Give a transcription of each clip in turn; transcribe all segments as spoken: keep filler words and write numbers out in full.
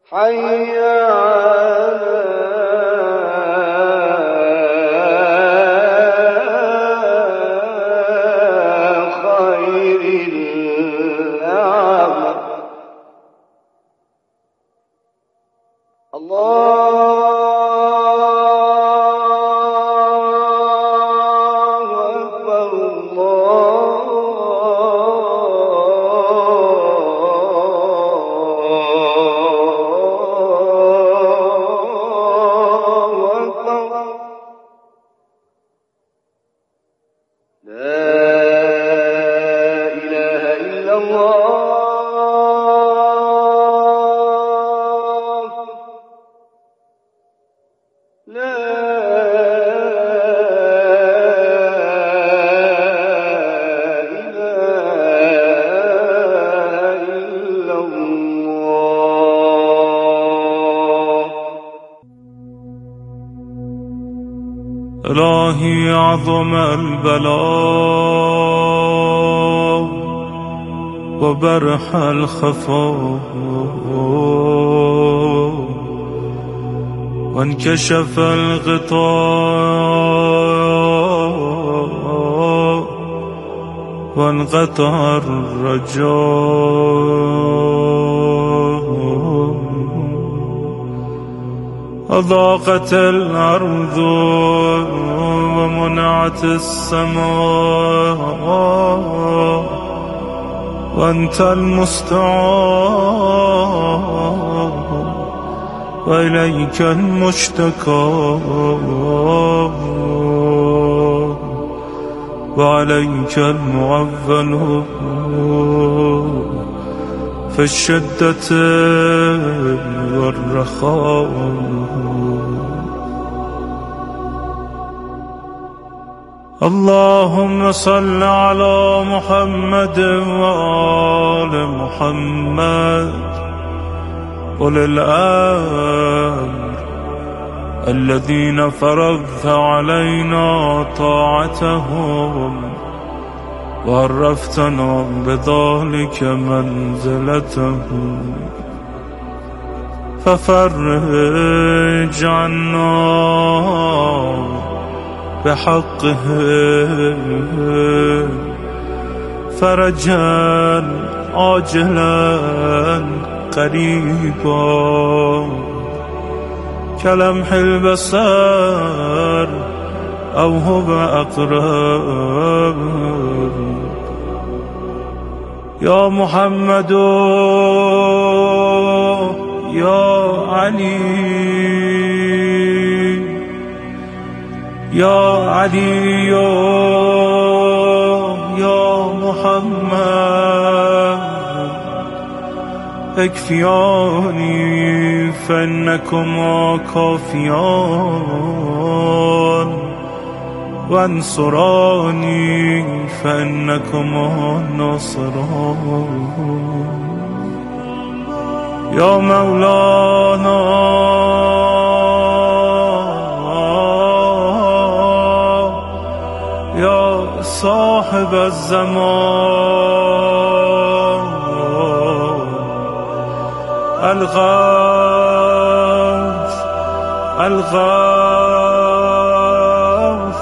حي على خير الأعمال. الله أكبر الله أكبر. لا إله إلا الله. لا إله إلا الله. إلهي عظم البلاء وبرح الخفاء وانكشف الغطاء وانقطع الرجاء أضاقت الأرض ومنعت السماء وأنت المستعان وإليك المشتكى وعليك المعول في الشدة والرخاء. اللهم صل على محمد وآل محمد أولي الأمر الذين فرضت علينا طاعتهم وعرفتنا بذلك منزلتهم، ففرج عنا بحقهم فرجا عاجلا قريبا كلمح البصر أو هو أقرب. يا محمد يا علي يا علي يا محمد اكفياني فإنكما كافيان وانصراني فإنكما ناصران. يا مولانا يا صاحب الزمان الغوث الغوث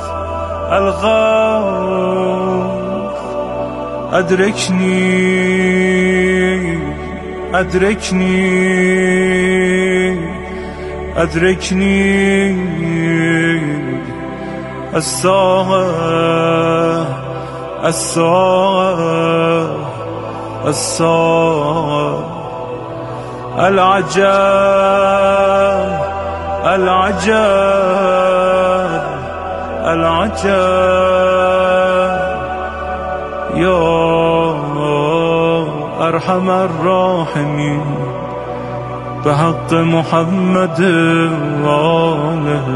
الغوث أدركني أدركني أدركني الساعة الساعة الساعة. العجب العجب العجب يا أرحم الراحمين بحق محمد وآله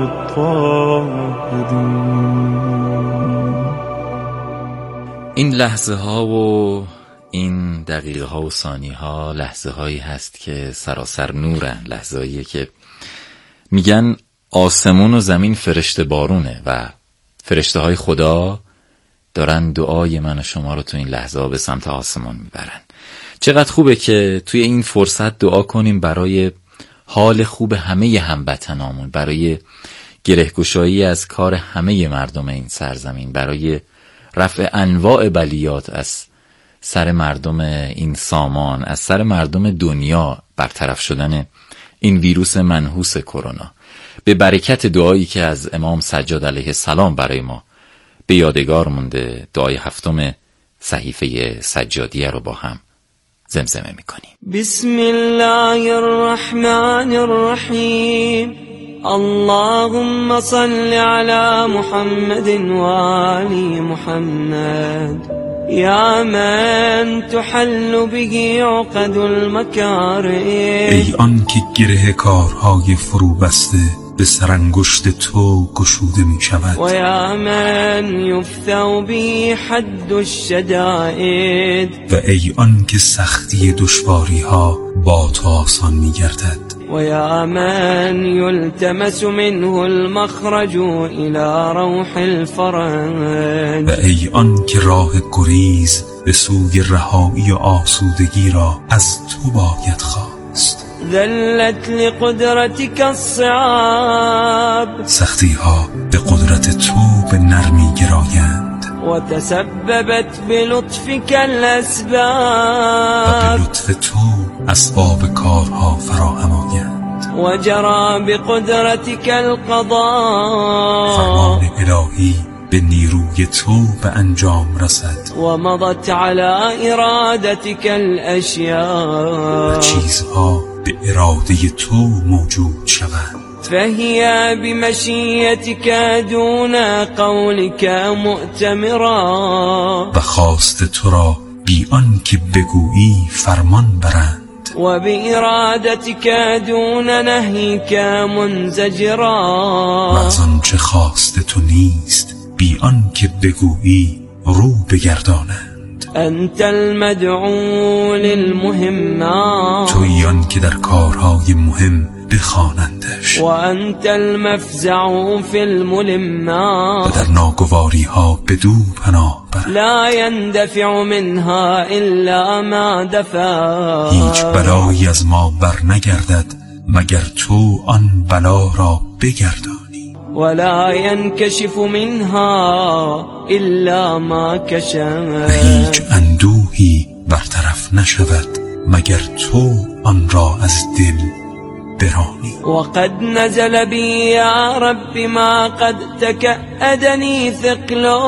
الطاهرين. این لحظه ها و این دقیقه ها و ثانیه ها لحظه هایی هست که سراسر نورن، لحظه هاییه که میگن آسمون و زمین فرشته بارونه و فرشته های خدا دارن دعای من و شما رو تو این لحظه ها به سمت آسمان میبرن. چقدر خوبه که توی این فرصت دعا کنیم برای حال خوب همه هموطنامون، برای گرهگشایی از کار همه مردم این سرزمین، برای رفع انواع بلیات از سر مردم این سامان، از سر مردم دنیا، برطرف شدن این ویروس منحوس کرونا. به برکت دعایی که از امام سجاد علیه السلام برای ما به یادگار مونده، دعای هفتم صحیفه سجادیه رو با هم زمزمه میکنیم. بسم الله الرحمن الرحیم. اللهم صل على محمد و آل محمد یا من تحل به عقد المکارم. ای آن که گره کارهای فرو بسته به سرانگشت تو گشوده می شود. و یا من یفتو به حد الشدائد. و ای آن که سختی دشواری ها با تو آسان می گردد. و یا من یلتمس منه المخرج الى روح الفرج. و ای آن که راه گریز به سوی رهایی و آسودگی را از تو باید خواست. ذلت لقدرتك الصعاب. سختی ها به قدرت تو به نرمی گرایند. و تسببت بلطفك الاسباب. و به لطف تو اسباب کارها فراهم آیند. و جرى بقدرتك القضاء. فرمان الهی به نیروی تو به انجام رسد. و مضت على ارادتك الاشیاء. و چیزها به اراده تو موجود شوند. فهي بمشیتك دون قولك مؤتمرا. و خواست تو را بی آن که بگویی فرمان برند. و بإرادتك دون نهیك منزجرا. و از آنچه خواست تو نیست بی آن که بگویی رو بگردانند. انت المدعو للمهمات. تویی آن که در کارهای مهم بخوانندش. و انت المفزع فی الملمات. و در ناگواری ها بدو پناه برند. لا يندفع منها الا ما دفع. هیچ بلایی از ما بر نگردد مگر تو آن بلا را بگردانی. ولا ينكشف منها الا ما کشف. و هیچ اندوهی برطرف نشود مگر تو آن را از دل برانی. وقد نزل بي يا رب ما قد تكأدني ثقلا.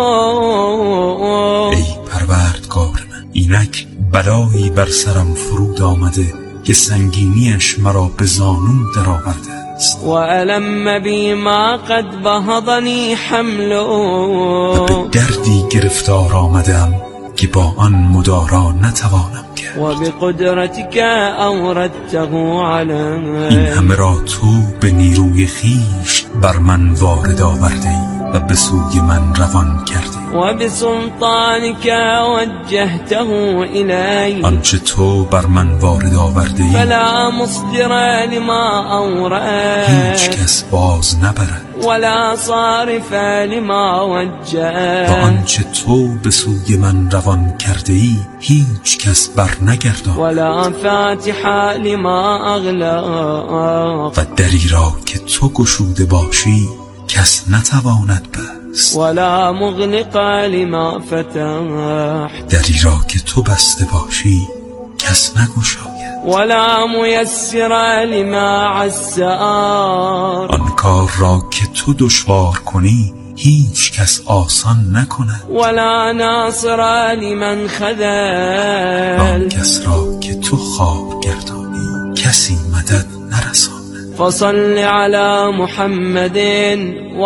ای پروردگار من، اینک بلایی بر سرم فرود آمده که سنگینیش مرا به زانو در آورده است. و علم بی ما قد بهضنی حمل. و به دردی گرفتار آمدم که با آن مدارا نتوانم کرد. و بقدرتك اوردته علی. این همه را تو به نیروی خیش بر من وارد آورده ای و به سوی من روان کرده. و بسلطانك وجهته الی. آنچه تو بر من وارد آورده ای فلا مصدر لما اورد. هیچ کس باز نبرد. ولا صارف لما وجه. و آنچه تو به سوی من روان کرده ای هیچ کس بر نگردان. ولا فاتح لما اغلق. و دری را که تو گشوده باشی کس نتواند بست. ولا مغلق لما فتح. دری را که تو بسته باشی کس نگشاید. ولا میسر لما عسر. آن کار را که تو دشوار کنی هیچ کس آسان نکند. ولا ناصر لمن خذل. آن کس را که تو خوار گردانی کسی مدد نرساند. فصل على محمد و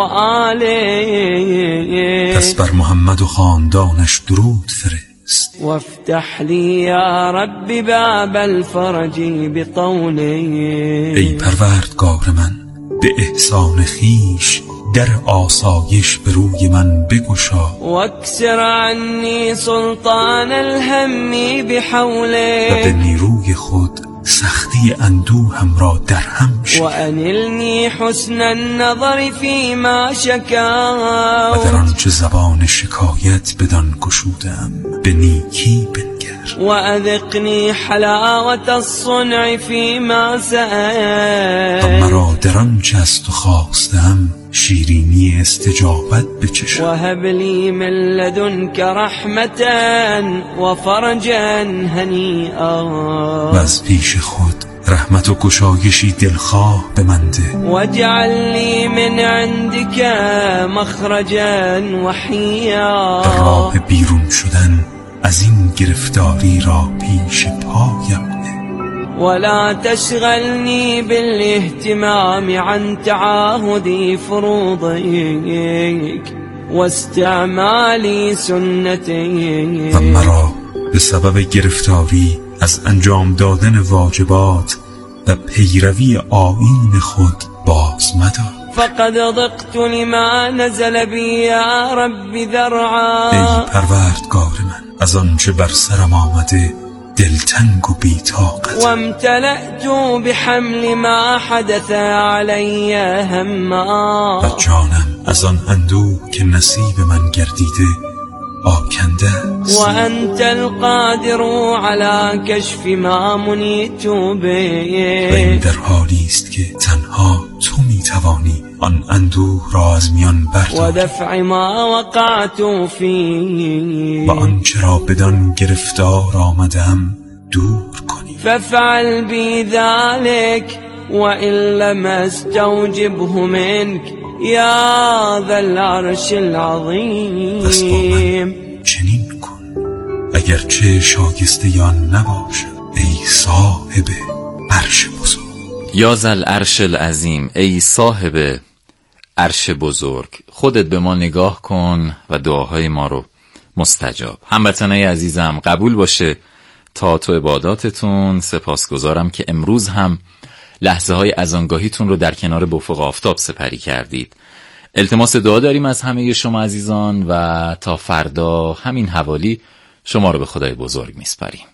آله. پس بر محمد و خاندانش درود فرست. وافتح لی یا رب باب الفرج بقولی. ای پروردگار من، به احسان خیش در آسایش به روی من بگشا. واکسر عنی سلطان الهم بحوله. و به نیروی خود سختی اندوهم را در هم شکن وأنلني حسن النظر فيما شكا و در آنچه زبان شکایت بدان گشودم به نیکی بنگر وأذقني حلاوة الصنع فيما سأل و مرا در آنچه از تو خواستم شیرینی استجابت بچشم وهب لي من لدنك رحمة وفرجا هنيئا و از پیش خود رحمت و گشایشی دلخواه به من ده واجعل لي من عندك مخرجا وحيا در راه بیرون شدن از این گرفتاری را پیش پایم نه ولا تشغلني بالاهتمام عن تعاهد فروضك واستعمال سنتك و مرا به سبب گرفتاری از انجام دادن واجبات و پیروی آیین خود باز مدار فقد ضقت لما نزل بي يا رب ذرعا ای پروردگار من از آنچه بر سرم آمده دلتنگ و بی‌طاقت وامتلأت بحمل ما حدث علي هما و جانم از آن اندوه که نصیب من گردیده آکنده است وأنت القادر على كشف ما منيت به و این در حالی است که تنها تو میتوانی آن اندوه را از میان برداری ودفع ما وقعت فيه و آنچه را بدان گرفتار آمدم دور کنی فافعل بي ذلك وإن لم استوجبه منك يا ذا العرش پس با من العظيم چنین کن اگرچه شایسته یا نباشم ای صاحب عرش بزرگ یا ذا العرش العظیم، ای صاحب عرش بزرگ، خودت به ما نگاه کن و دعاهای ما رو مستجاب. هموطنای عزیزم قبول باشه تا تو عباداتتون. سپاسگزارم که امروز هم لحظه های اذانگاهیتون رو در کنار بافق آفتاب سپری کردید. التماس دعا داریم از همه شما عزیزان و تا فردا همین حوالی شما رو به خدای بزرگ میسپاریم.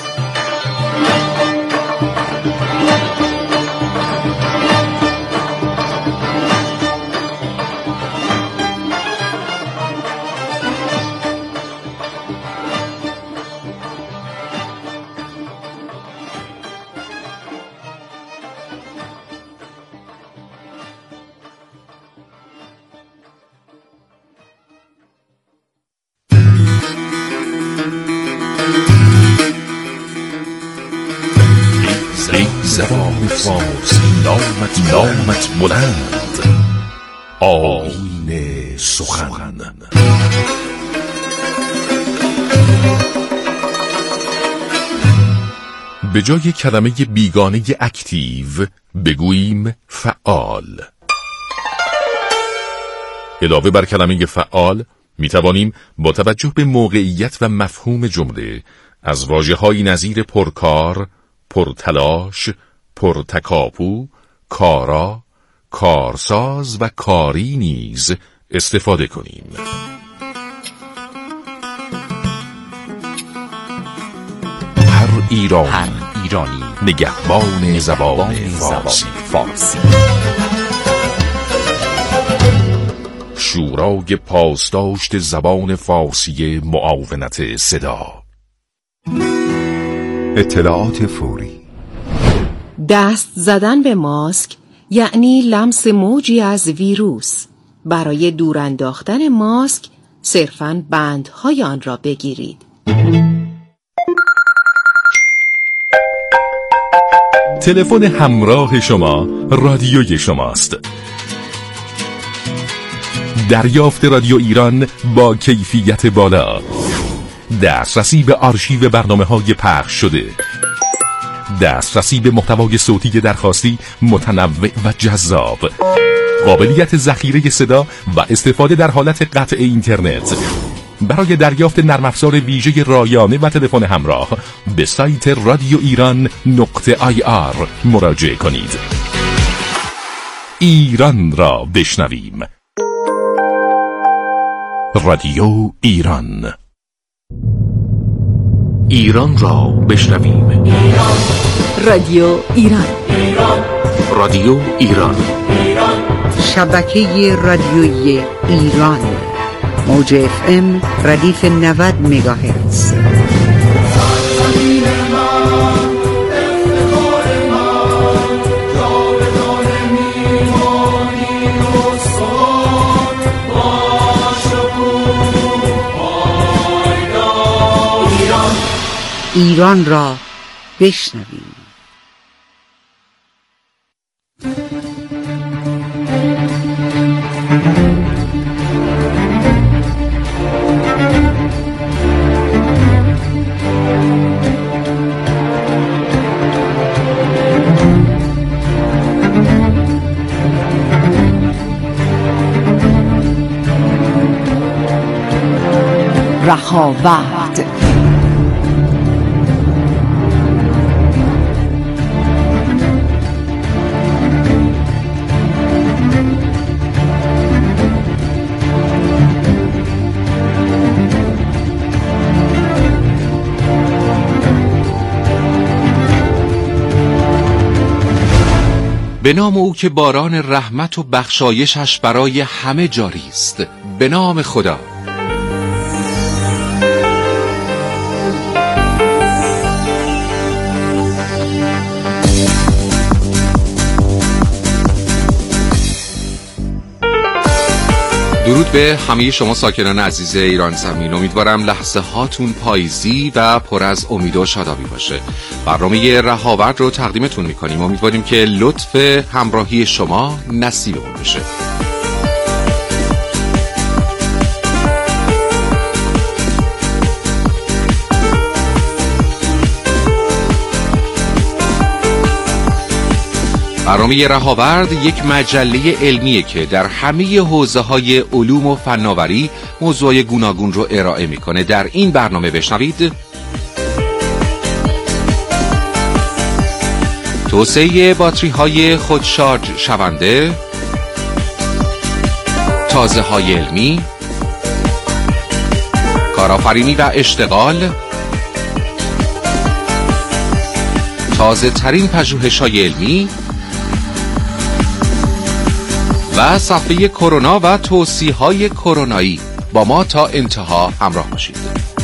زبان فارسی نامت نامت بلند آیین سخن به جای کلمه بیگانه اکتیو بگوییم فعال. علاوه بر کلمه فعال می توانیم با توجه به موقعیت و مفهوم جمله از واژه‌های نظیر پرکار، پرتلاش، پرتکاپو، کارا، کارساز و کاری نیز استفاده کنیم. هر ایرانی, هر ایرانی نگهبان زبان فارسی. فارسی شورای پاسداشت زبان فارسی معاونت صدا. اطلاعات فوری. دست زدن به ماسک یعنی لمس موجی از ویروس. برای دور انداختن ماسک صرفاً بندهای آن را بگیرید. تلفن همراه شما رادیوی شماست. دریافت رادیو ایران با کیفیت بالا، دسترسی به آرشیو برنامه‌های پخش شده، دسترسی به محتوای صوتی درخواستی متنوع و جذاب، قابلیت ذخیره صدا و استفاده در حالت قطع اینترنت. برای دریافت نرم افزار ویژه رایانه و تلفن همراه به سایت رادیو ایران نقطه آی آر مراجعه کنید. ایران را بشنویم. رادیو ایران. ایران را بشنویم. رادیو ایران. رادیو ایران. شبکه رادیویی ایران. موج اف ام ردیف نود مگاهرتز. ایران را بشنویم. رهاورد. به نام او که باران رحمت و بخشایشش برای همه جاری است. به نام خدا. درود به همه شما ساکنان عزیز ایران زمین. امیدوارم لحظه هاتون پاییزی و پر از امید و شادابی باشه. برنامه رهاورد رو تقدیمتون میکنیم. امیدواریم که لطف همراهی شما نصیبمون بشه. برنامه رهاورد یک مجله علمیه که در همه حوزه‌های علوم و فناوری موضوعات گوناگون رو ارائه میکنه. در این برنامه بشنوید توسعه باتری‌های خودشارژ شونده، تازه‌های علمی، کارآفرینی و اشتغال، تازه ترین پژوهش‌های علمی و صفحه کرونا و توصیه‌های کرونایی. با ما تا انتها همراه باشید.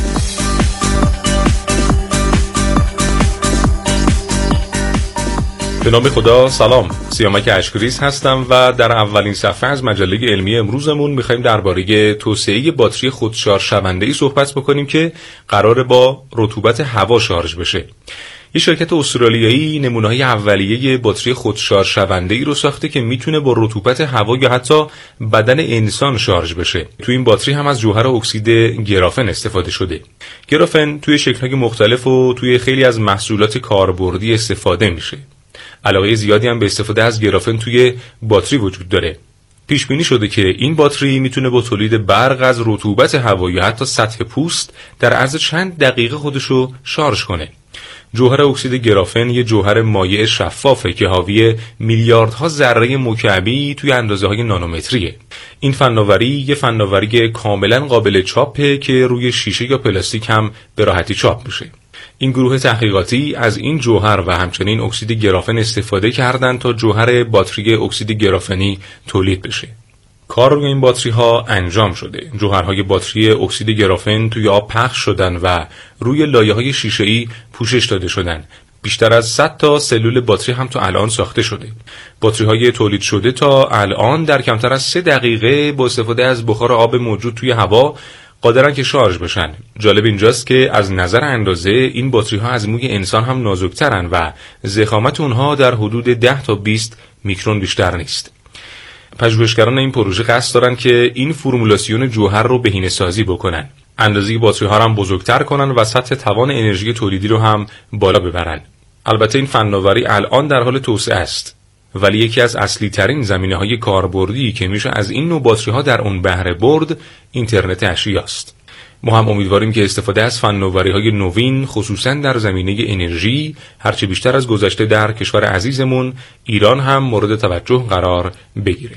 به نام خدا. سلام، سیامک اشکریز هستم و در اولین صفحه از مجله علمی امروزمون می‌خوایم درباره توسعه باتری خودشارژ شونده‌ای صحبت بکنیم که قراره با رطوبت هوا شارژ بشه. یه شرکت استرالیایی نمونه‌های اولیه باتری خودشارژ شونده‌ای رو ساخته که میتونه با رطوبت هوا یا حتی بدن انسان شارژ بشه. توی این باتری هم از جوهر اکسید گرافن استفاده شده. گرافن توی شکل‌های مختلف و توی خیلی از محصولات کاربردی استفاده میشه. علاقه زیادی هم به استفاده از گرافن توی باتری وجود داره. پیش بینی شده که این باتری میتونه با تولید برق از رطوبت هوا یا حتی سطح پوست در عرض چند دقیقه خودشو شارژ کنه. جوهر اکسید گرافن یه جوهر مایع شفافه که حاوی میلیاردها ذره مکعبی توی اندازه‌های نانومتریه. این فناوری یه فناوری کاملا قابل چاپه که روی شیشه یا پلاستیک هم به راحتی چاپ میشه. این گروه تحقیقاتی از این جوهر و همچنین اکسید گرافن استفاده کردن تا جوهر باتری اکسید گرافنی تولید بشه. کار روی این باتری ها انجام شده. جوهرهای باتری اکسید گرافن توی آب پخش شدن و روی لایه‌های شیشه‌ای پوشش داده شدن. بیشتر از صد تا سلول باتری هم تا الان ساخته شده. باتری های تولید شده تا الان در کمتر از سه دقیقه با استفاده از بخار آب موجود توی هوا قادرن که شارژ بشن. جالب اینجاست که از نظر اندازه این باتری ها از موی انسان هم نازکترن و ضخامت اونها در حدود ده تا بیست میکرون بیشتر نیست. پژوهشگران این پروژه قصد دارن که این فرمولاسیون جوهر رو بهینه‌سازی بکنن. اندازه باتری ها رو هم بزرگتر کنن و سطح توان انرژی تولیدی رو هم بالا ببرن. البته این فناوری الان در حال توسعه است، ولی یکی از اصلی ترین زمینه‌های کاربردی که میشه از این نوع باتری ها در اون بهره برد اینترنت اشیاست. ما هم امیدواریم که استفاده از فناوری‌های نوین خصوصا در زمینه انرژی هرچه بیشتر از گذشته در کشور عزیزمون ایران هم مورد توجه قرار بگیره.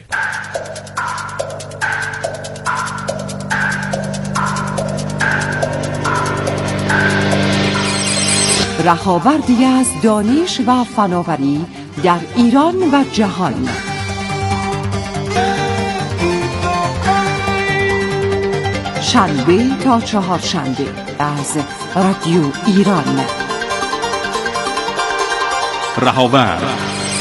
رهاوردی از دانش و فناوری در ایران و جهان. شنبه تا چهارشنبه از رادیو ایران. رهاورد.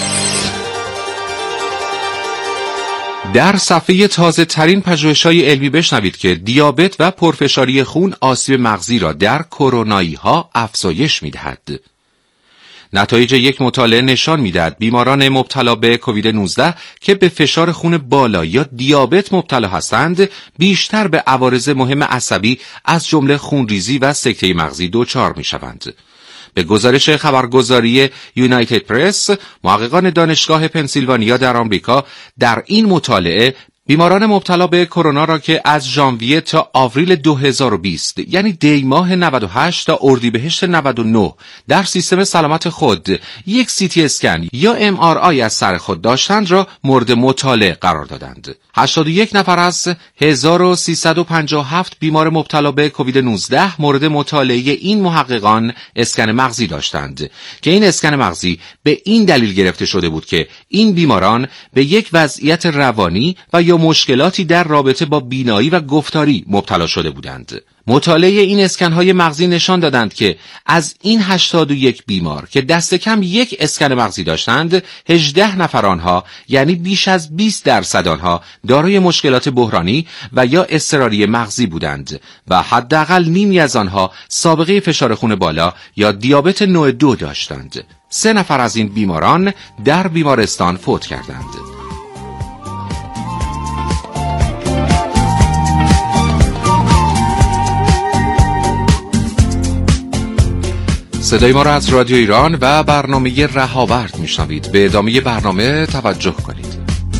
در صفحه تازه ترین پژوهش‌های علمی بشنوید که دیابت و پرفشاری خون آسیب مغزی را در کرونایی ها افزایش می‌دهد. نتایج یک مطالعه نشان می‌دهد بیماران مبتلا به کووید نوزده که به فشار خون بالا یا دیابت مبتلا هستند بیشتر به عوارض مهم عصبی از جمله خونریزی و سکته مغزی دچار می‌شوند. به گزارش خبرگزاری یونایتد پرس، محققان دانشگاه پنسیلوانیا در آمریکا در این مطالعه بیماران مبتلا به کرونا را که از ژانویه تا آوریل دو هزار و بیست یعنی دی ماه نود و هشت تا اردیبهشت نود و نه در سیستم سلامت خود یک سی تی اسکن یا ام آر آی از سر خود داشتند را مورد مطالعه قرار دادند. هشتاد و یک نفر از هزار و سیصد و پنجاه و هفت بیمار مبتلا به کووید نوزده مورد مطالعه این محققان اسکن مغزی داشتند که این اسکن مغزی به این دلیل گرفته شده بود که این بیماران به یک وضعیت روانی و یا مشکلاتی در رابطه با بینایی و گفتاری مبتلا شده بودند. مطالعه این اسکن‌های مغزی نشان دادند که از این هشتاد و یک بیمار که دست کم یک اسکن مغزی داشتند، هجده نفر آنها یعنی بیش از بیست درصد آنها دارای مشکلات بحرانی و یا اضطراری مغزی بودند و حداقل نیمی از آنها سابقه فشار خون بالا یا دیابت نوع دو داشتند. سه نفر از این بیماران در بیمارستان فوت کردند. صدای ما را از رادیو ایران و برنامه رهاورد میشنوید. به ادامه برنامه توجه کنید.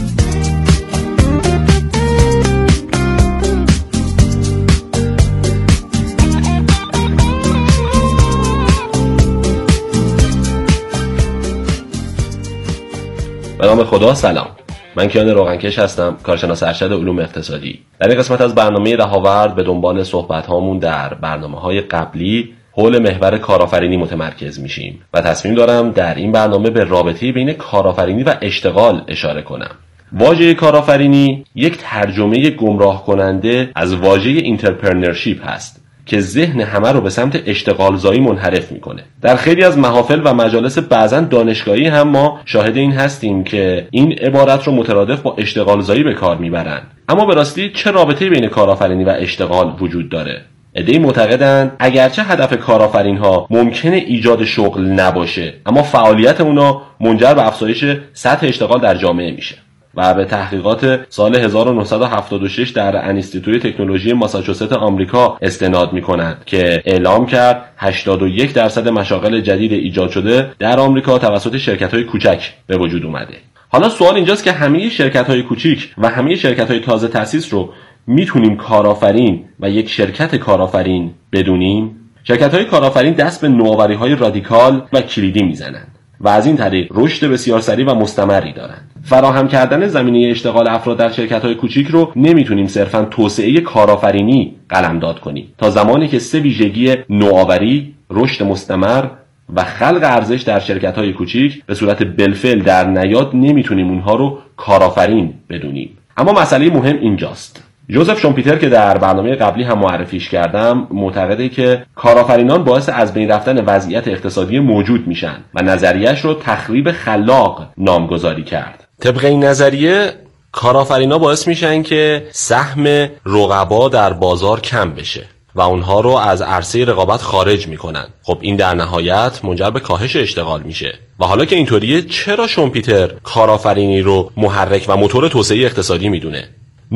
به نام خدا. سلام، من کیان روغنکش هستم، کارشناس ارشد علوم اقتصادی. در این قسمت از برنامه رهاورد به دنبال صحبت هامون در برنامه‌های قبلی حول محور کارآفرینی متمرکز میشیم و تصمیم دارم در این برنامه به رابطه بین کارآفرینی و اشتغال اشاره کنم. واژه کارآفرینی یک ترجمه گمراه کننده از واژه اینترپرنرشیپ هست که ذهن همه رو به سمت اشتغال زایی منحرف میکنه. در خیلی از محافل و مجالس بعضا دانشگاهی هم ما شاهد این هستیم که این عبارت رو مترادف با اشتغال زایی به کار میبرن. اما به راستی چه رابطه‌ای بین کارآفرینی و اشتغال وجود داره؟ عده‌ای معتقدند اگرچه هدف کارآفرین‌ها ممکنه ایجاد شغل نباشه، اما فعالیت اونا منجر به افزایش سطح اشتغال در جامعه میشه. و به تحقیقات سال هزار و نهصد و هفتاد و شش در انستیتوی تکنولوژی ماساچوست آمریکا استناد می‌کنند که اعلام کرد هشتاد و یک درصد مشاغل جدید ایجاد شده در آمریکا توسط شرکت‌های کوچک به وجود اومده. حالا سوال اینجاست که همه شرکت‌های کوچیک و همه شرکت‌های تازه تأسیس رو میتونیم کارآفرین و یک شرکت کارآفرین بدونیم؟ شرکت‌های کارآفرین دست به نوآوری‌های رادیکال و کلیدی میزنند و از این طریق رشد بسیار سریع و مستمری دارند. فراهم کردن زمینه اشتغال افراد در شرکت‌های کوچیک رو نمیتونیم صرفاً توسعه کارآفرینی قلمداد کنیم تا زمانی که سه ویژگی نوآوری، رشد مستمر و خلق ارزش در شرکت‌های کوچیک به صورت بالفعل در نیاد نمیتونیم اونها رو کارآفرین بدونیم. اما مسئله مهم اینجاست. جوزف شومپیتر که در برنامه قبلی هم معرفیش کردم معتقده که کارآفرینان باعث از بین رفتن وضعیت اقتصادی موجود میشن و نظریه‌اش رو تخریب خلاق نامگذاری کرد. طبق این نظریه کارآفرینا باعث میشن که سهم رقبا در بازار کم بشه و اونها رو از عرصه رقابت خارج میکنن. خب این در نهایت منجر به کاهش اشتغال میشه. و حالا که اینطوریه چرا شومپیتر کارآفرینی رو محرک و موتور توسعه اقتصادی میدونه؟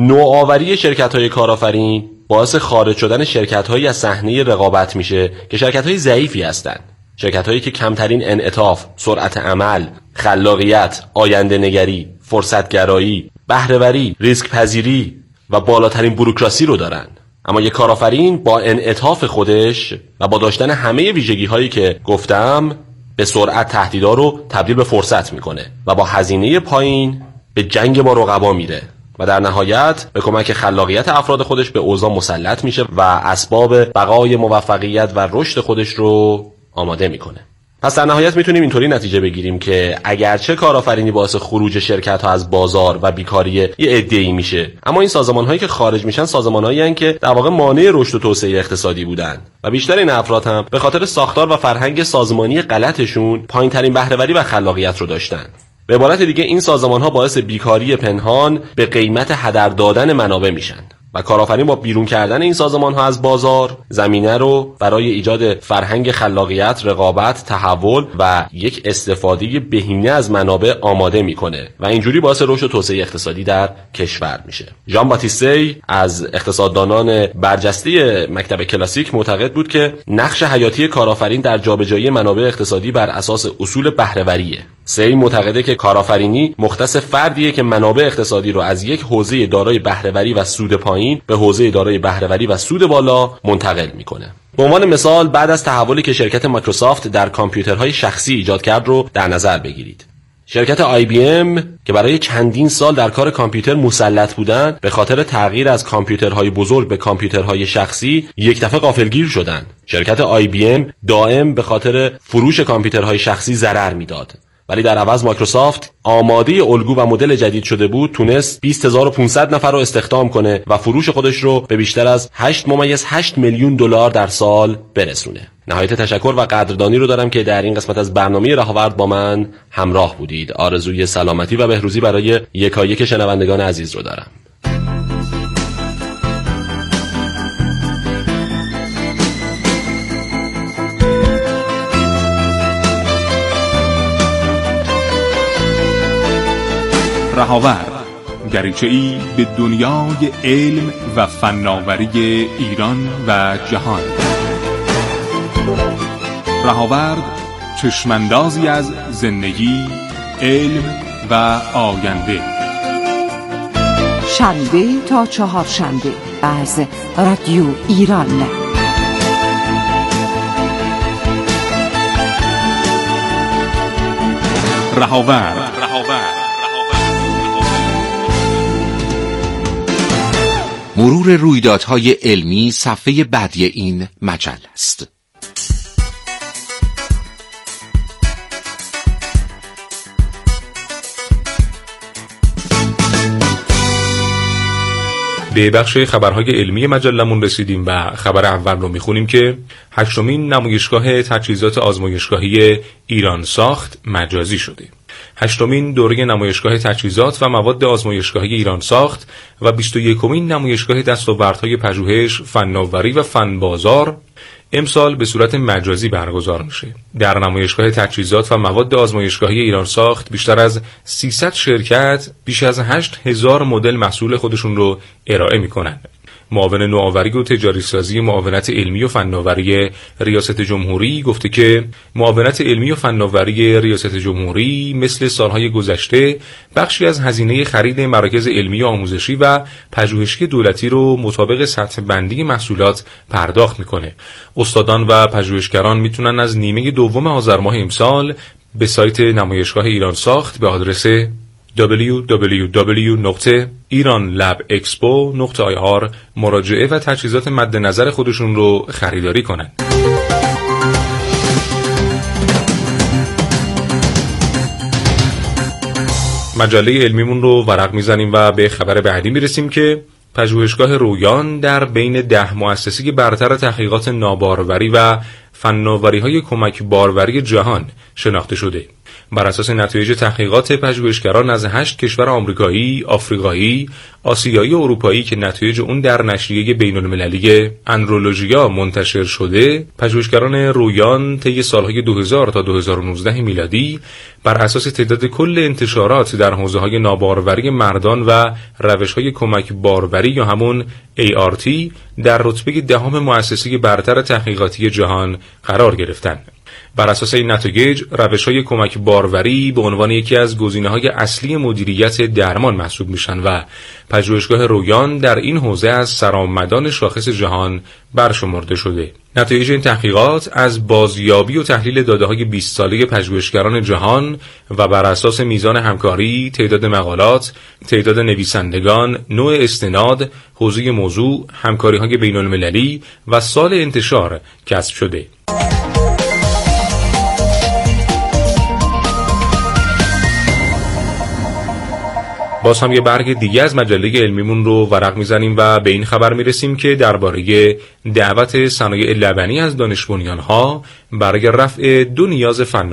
نوآوری شرکت‌های کارآفرین باعث خارج شدن شرکت‌هایی از صحنه رقابت میشه که شرکت‌های ضعیفی هستند. شرکت‌هایی که کمترین انعطاف، سرعت عمل، خلاقیت، آینده‌نگری، فرصت‌گرایی، بهره‌وری، ریسک پذیری و بالاترین بوروکراسی رو دارن. اما یک کارآفرین با انعطاف خودش و با داشتن همه ویژگی‌هایی که گفتم به سرعت تهدیدها رو تبدیل به فرصت میکنه و با هزینه پایین به جنگ با رقبا میره و در نهایت به کمک خلاقیت افراد خودش به اوضاع مسلط میشه و اسباب بقای موفقیت و رشد خودش رو آماده میکنه. پس در نهایت میتونیم اینطوری نتیجه بگیریم که اگرچه کارآفرینی باعث خروج شرکت ها از بازار و بیکاری یه عده‌ای میشه، اما این سازمان هایی که خارج میشن سازمان هایی هستند که در واقع مانع رشد و توسعه اقتصادی بودن و بیشتر این افراد هم به خاطر ساختار و فرهنگ سازمانی غلطشون پایین ترین بهره‌وری و خلاقیت رو داشتن. به عبارت دیگه این سازمان ها باعث بیکاری پنهان به قیمت هدر دادن منابع میشن و کارآفرین با بیرون کردن این سازمان ها از بازار زمینه رو برای ایجاد فرهنگ خلاقیت، رقابت، تحول و یک استفاده بهینه از منابع آماده میکنه و اینجوری باعث رشد و توسعه اقتصادی در کشور میشه. ژان باتیسته از اقتصاددانان برجسته مکتب کلاسیک معتقد بود که نقش حیاتی کارآفرین در جابجایی منابع اقتصادی بر اساس اصول بهره‌وریه. سی معتقده که کارآفرینی مختص فردیه که منابع اقتصادی رو از یک حوزه دارای بهره‌وری و سود پایین به حوزه دارای بهره‌وری و سود بالا منتقل میکنه. به عنوان مثال بعد از تحولی که شرکت مایکروسافت در کامپیوترهای شخصی ایجاد کرد رو در نظر بگیرید. شرکت آی بی ام که برای چندین سال در کار کامپیوتر مسلط بودند، به خاطر تغییر از کامپیوترهای بزرگ به کامپیوترهای شخصی یک دفعه غافلگیر شدند. شرکت آی بی ام دائم به خاطر فروش کامپیوترهای شخصی ضرر میداد. ولی در عوض مایکروسافت آماده الگو و مدل جدید شده بود، تونست بیست هزار و پانصد نفر رو استخدام کنه و فروش خودش رو به بیشتر از هشت ممیز هشت میلیون دلار در سال برسونه. نهایت تشکر و قدردانی رو دارم که در این قسمت از برنامه رهاورد با من همراه بودید. آرزوی سلامتی و بهروزی برای یکایک شنوندگان عزیز رو دارم. رهاورد، دریچه‌ای به دنیای علم و فناوری ایران و جهان. رهاورد، چشماندازی از زندگی، علم و آینده. شنبه تا چهارشنبه از رادیو ایران. رهاورد. مرور رویدادهای علمی صفحه بعدی این مجله است. به بخش خبرهای علمی مجلمون رسیدیم و خبر اول رو میخونیم که هشتمین نمایشگاه تجهیزات آزمایشگاهی ایران ساخت مجازی شده. هشتمین دوره نمایشگاه تجهیزات و مواد آزمایشگاهی ایران ساخت و بیست و یکمین نمایشگاه دستاوردهای پژوهش، فناوری و فن بازار امسال به صورت مجازی برگزار میشه. در نمایشگاه تجهیزات و مواد آزمایشگاهی ایران ساخت بیشتر از سیصد شرکت بیش از هشت هزار مدل محصول خودشون رو ارائه میکنن. معاون نوآوری و تجاری سازی معاونت علمی و فناوری ریاست جمهوری گفته که معاونت علمی و فناوری ریاست جمهوری مثل سالهای گذشته بخشی از هزینه خرید مراکز علمی و آموزشی و پژوهشی دولتی رو مطابق سطح بندی محصولات پرداخت میکنه. استادان و پژوهشگران میتونن از نیمه دوم آذر ماه امسال به سایت نمایشگاه ایران ساخت به آدرس دبلیو دبلیو دبلیو نقطه ایران لب اکسپو نقطه آی آر مراجعه و تجهیزات مد نظر خودشون رو خریداری کنند. مجله علمیمون رو ورق میزنیم و به خبر بعدی میرسیم که پژوهشگاه رویان در بین ده مؤسسه برتر تحقیقات ناباروری و فناوری‌های کمک باروری جهان شناخته شده. بر اساس نتایج تحقیقات پژوهشگران از هشت کشور آمریکایی، آفریقایی، آسیایی و اروپایی که نتایج اون در نشریه بین‌المللی اندرولوژیا منتشر شده، پژوهشگران رویان طی سالهای دو هزار تا دو هزار و نوزده میلادی بر اساس تعداد کل انتشارات در حوزه‌های ناباروری مردان و روش‌های کمک باروری یا همون ای آر تی در رتبه دهم مؤسسه برتر تحقیقاتی جهان قرار گرفتند. بر اساس این نتایج روش‌های کمک باروری به عنوان یکی از گزینه‌های اصلی مدیریت درمان محسوب میشن و پژوهشگاه رویان در این حوزه از سرآمدان شاخص جهان برشمرده شده. نتایج این تحقیقات از بازیابی و تحلیل داده‌های بیست ساله پژوهشگران جهان و بر اساس میزان همکاری، تعداد مقالات، تعداد نویسندگان، نوع استناد، حوزه موضوع، همکاری‌های بین‌المللی و سال انتشار کسب شده. باز هم یه برگ دیگه از مجله علمیمون رو ورق میزنیم و به این خبر میرسیم که درباره دعوت صنایع لبنی از دانش بنیان‌ها برای رفع دو نیاز فناوری